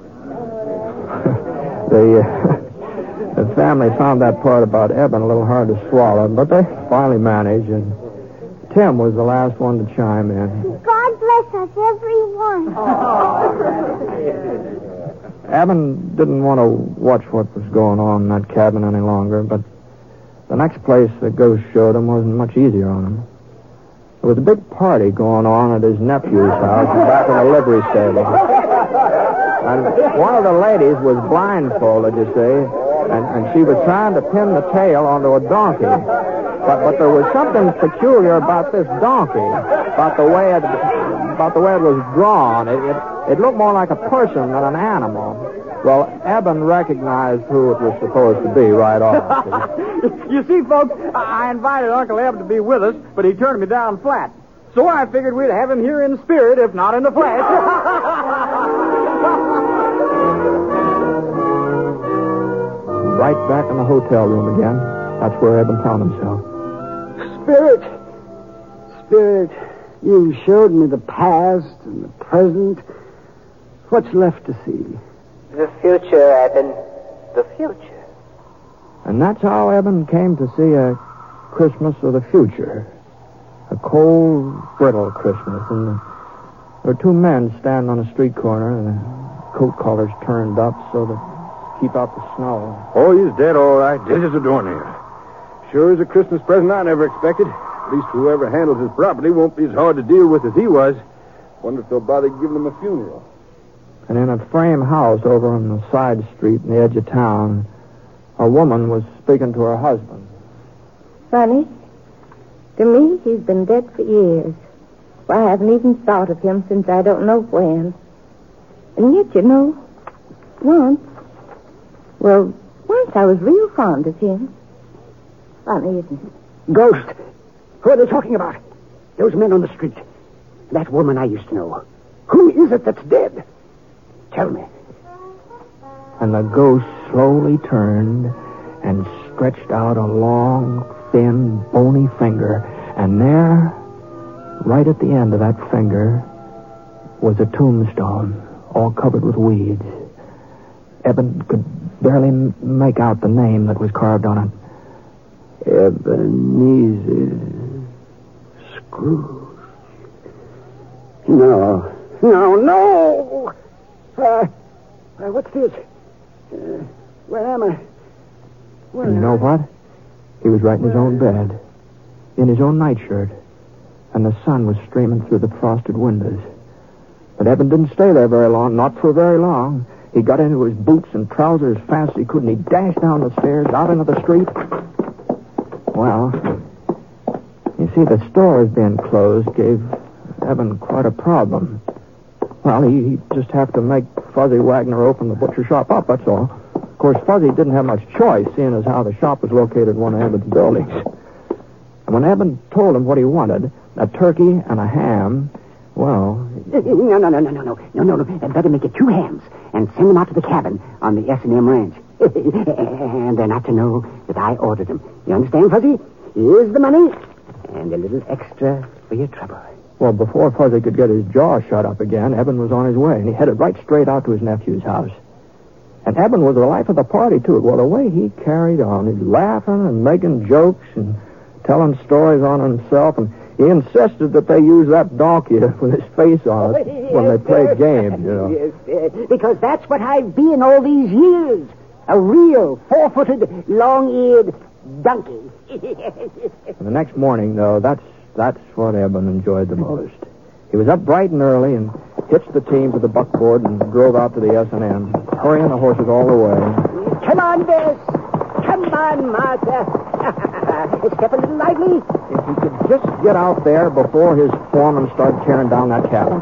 The family found that part about Eben a little hard to swallow, but they finally managed, and Tim was the last one to chime in. God bless us, everyone. Eben didn't want to watch what was going on in that cabin any longer, but the next place the ghost showed him wasn't much easier on him. There was a big party going on at his nephew's house back in the livery stable. And one of the ladies was blindfolded, you see, and she was trying to pin the tail onto a donkey. But there was something peculiar about this donkey, about the way it was drawn. It looked more like a person than an animal. Well, Eben recognized who it was supposed to be right off. You see, folks, I invited Uncle Eben to be with us, but he turned me down flat. So I figured we'd have him here in spirit, if not in the flesh. Right back in the hotel room again. That's where Eben found himself. Spirit, you showed me the past and the present. What's left to see? The future, Eben. The future. And that's how Eben came to see a Christmas of the future. A cold, brittle Christmas. And there were two men standing on a street corner, and their coat collars turned up so to keep out the snow. Oh, he's dead, all right. Dead as a doornail. Sure is a Christmas present I never expected. At least whoever handles his property won't be as hard to deal with as he was. Wonder if they'll bother giving him a funeral. And in a frame house over on the side street in the edge of town, a woman was speaking to her husband. Funny. To me, he's been dead for years. I haven't even thought of him since I don't know when. And yet, once I was real fond of him. Funny, isn't it? Ghost. Who are they talking about? Those men on the street. That woman I used to know. Who is it that's dead? Tell me. And the ghost slowly turned and stretched out a long, thin, bony finger. And there, right at the end of that finger, was a tombstone, all covered with weeds. Eben could barely make out the name that was carved on it. Ebenezer Scrooge. No. What's this? Where am I? And you know what? He was right in his own bed, in his own nightshirt, and the sun was streaming through the frosted windows. But Eben didn't stay there very long, not for very long. He got into his boots and trousers as fast as he could, and he dashed down the stairs, out into the street. Well, you see, the stores being closed gave Eben quite a problem. Well, he'd just have to make Fuzzy Wagner open the butcher shop up, that's all. Of course, Fuzzy didn't have much choice, seeing as how the shop was located in one of Eben's buildings. And when Eben told him what he wanted, a turkey and a ham, well... No. Better make it 2 hams and send them out to the cabin on the S&M ranch. And they're not to know that I ordered them. You understand, Fuzzy? Here's the money and a little extra for your trouble. Well, before Fuzzy could get his jaw shut up again, Eben was on his way, and he headed right straight out to his nephew's house. And Eben was the life of the party, too. Well, the way he carried on, he's laughing and making jokes and telling stories on himself, and he insisted that they use that donkey with his face on it when they played games, you know. Yes, because that's what I've been all these years. A real, 4-footed, long-eared donkey. And the next morning, though, that's what Eben enjoyed the most. He was up bright and early and hitched the team to the buckboard and drove out to the S&M, hurrying the horses all the way. Come on, Bess. Come on, Martha. Step a little lively. If he could just get out there before his foreman started tearing down that cabin.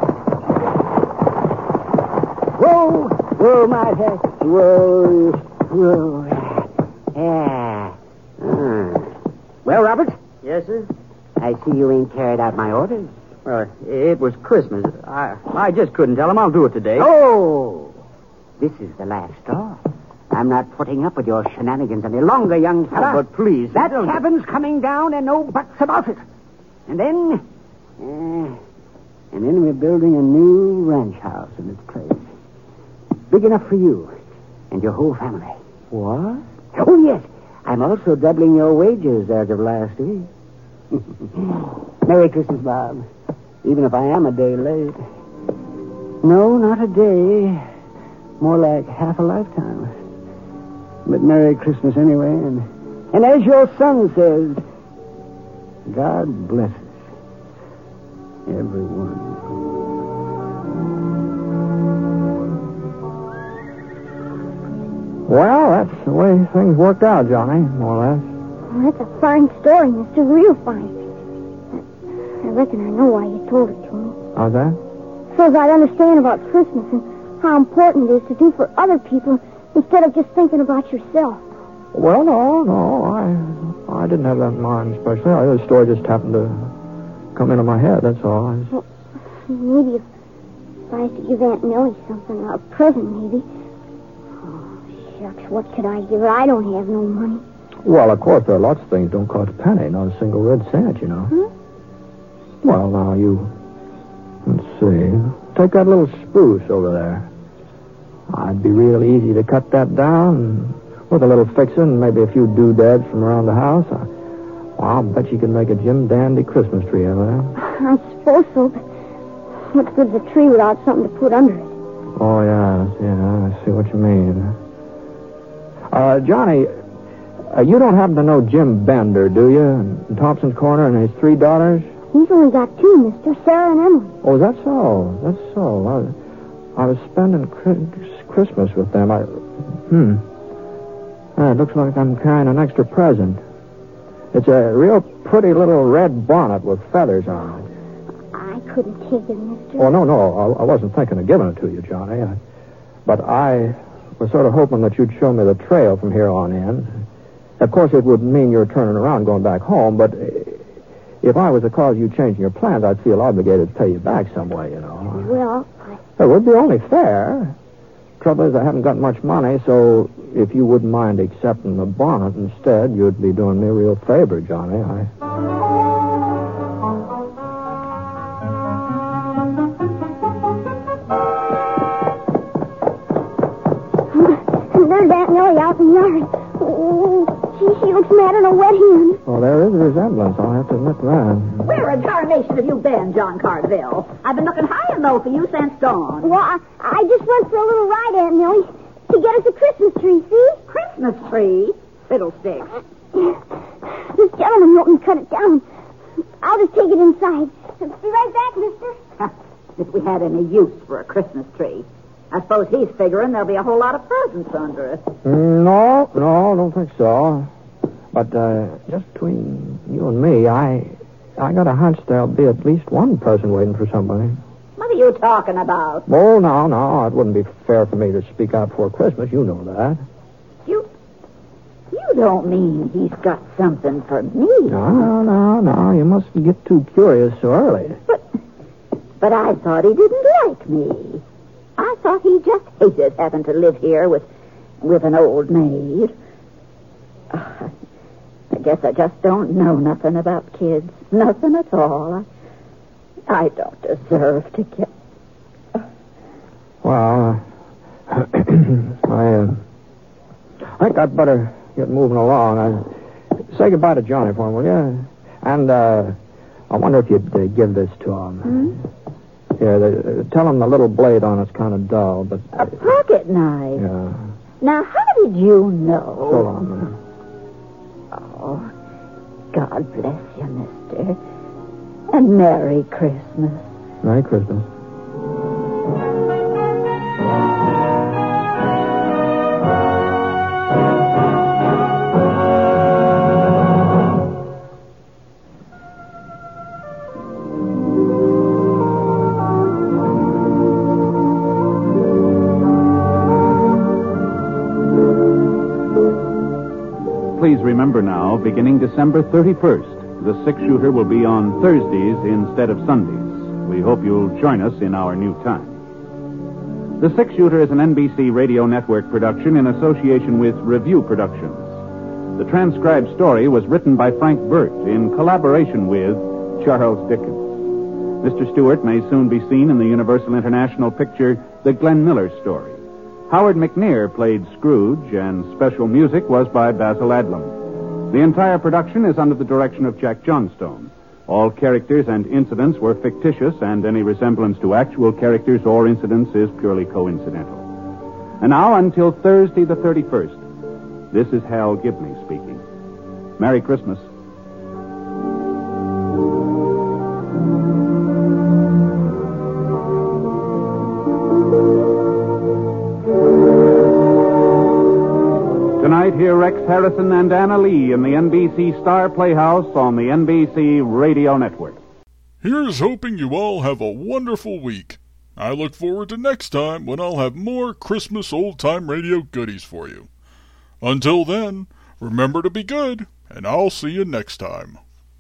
Whoa, whoa, Martha. Whoa, whoa. Yeah. Well, Robert? Yes, sir? I see you ain't carried out my orders. Well, it was Christmas. I just couldn't tell him. I'll do it today. Oh! This is the last straw. I'm not putting up with your shenanigans any longer, young fella. Oh, but please... That cabin's coming down and no buts about it. And then we're building a new ranch house in its place. Big enough for you and your whole family. What? Oh, yes. I'm also doubling your wages as of last week. Merry Christmas, Bob. Even if I am a day late. No, not a day. More like half a lifetime. But Merry Christmas anyway. And as your son says, God blesses everyone. Well, that's the way things worked out, Johnny, more or less. Well, that's a fine story, Mister. Real fine. I reckon I know why you told it to me. How's that? So I'd understand about Christmas and how important it is to do for other people instead of just thinking about yourself. Well, no. I didn't have that in mind especially. The story just happened to come into my head, that's all. Well, maybe if I had to give Aunt Millie something, a present maybe. Oh, shucks, what could I give her? I don't have no money. Well, of course, there are lots of things that don't cost a penny, not a single red cent, you know. Hmm? Well, now, let's see. Take that little spruce over there. It'd be real easy to cut that down with a little fixing and maybe a few doodads from around the house. I'll bet you could make a Jim Dandy Christmas tree out of that. I suppose so, but what good's a tree without something to put under it? Oh, yeah, I see what you mean. Johnny, you don't happen to know Jim Bender, do you? In Thompson's Corner and his 3 daughters? He's only got 2, mister, Sarah and Emily. Oh, that's so. That's so. I was spending Christmas with them. It looks like I'm carrying an extra present. It's a real pretty little red bonnet with feathers on it. I couldn't take it, mister. Oh, no. I wasn't thinking of giving it to you, Johnny. But I was sort of hoping that you'd show me the trail from here on in. Of course, it would mean you're turning around going back home, but if I was the cause of you changing your plans, I'd feel obligated to pay you back some way, you know. Well, It would be only fair. Trouble is, I haven't got much money, so if you wouldn't mind accepting the bonnet instead, you'd be doing me a real favor, Johnny. There's Aunt Millie out in the yard. Oh, she looks mad in a wet hen. Well, there is a resemblance, I'll have to admit that. Where in tarnation have you been, John Cartville? I've been looking high and low for you since dawn. Well, I just went for a little ride, Aunt Millie, to get us a Christmas tree, see? Christmas tree? Fiddlesticks. This gentleman won't me cut it down. I'll just take it inside. Be right back, mister. If we had any use for a Christmas tree. I suppose he's figuring there'll be a whole lot of presents under it. No, don't think so. But just between you and me, I got a hunch there'll be at least one person waiting for somebody. What are you talking about? Oh, no. It wouldn't be fair for me to speak out before Christmas. You know that. You don't mean he's got something for me? No. You mustn't get too curious so early. But I thought he didn't like me. I thought he just hated having to live here with an old maid. I guess I just don't know nothing about kids. Nothing at all. I don't deserve to get... Well, I think I'd better get moving along. Say goodbye to Johnny for him, will you? And, I wonder if you'd give this to him. Hmm? Here, tell him the little blade on it's kind of dull, but... A pocket knife? Yeah. Now, how did you know? Hold on a minute. Oh, God bless you, mister. And Merry Christmas. Merry Christmas. Please remember now, beginning December 31st, the six-shooter will be on Thursdays instead of Sundays. We hope you'll join us in our new time. The Six-Shooter is an NBC Radio Network production in association with Review Productions. The transcribed story was written by Frank Burt in collaboration with Charles Dickens. Mr. Stewart may soon be seen in the Universal International picture The Glenn Miller Story. Howard McNear played Scrooge, and special music was by Basil Adlam. The entire production is under the direction of Jack Johnstone. All characters and incidents were fictitious, and any resemblance to actual characters or incidents is purely coincidental. And now, until Thursday the 31st, this is Hal Gibney speaking. Merry Christmas. Tonight, hear Rex Harrison and Anna Lee in the NBC Star Playhouse on the NBC Radio Network. Here's hoping you all have a wonderful week. I look forward to next time when I'll have more Christmas old-time radio goodies for you. Until then, remember to be good, and I'll see you next time.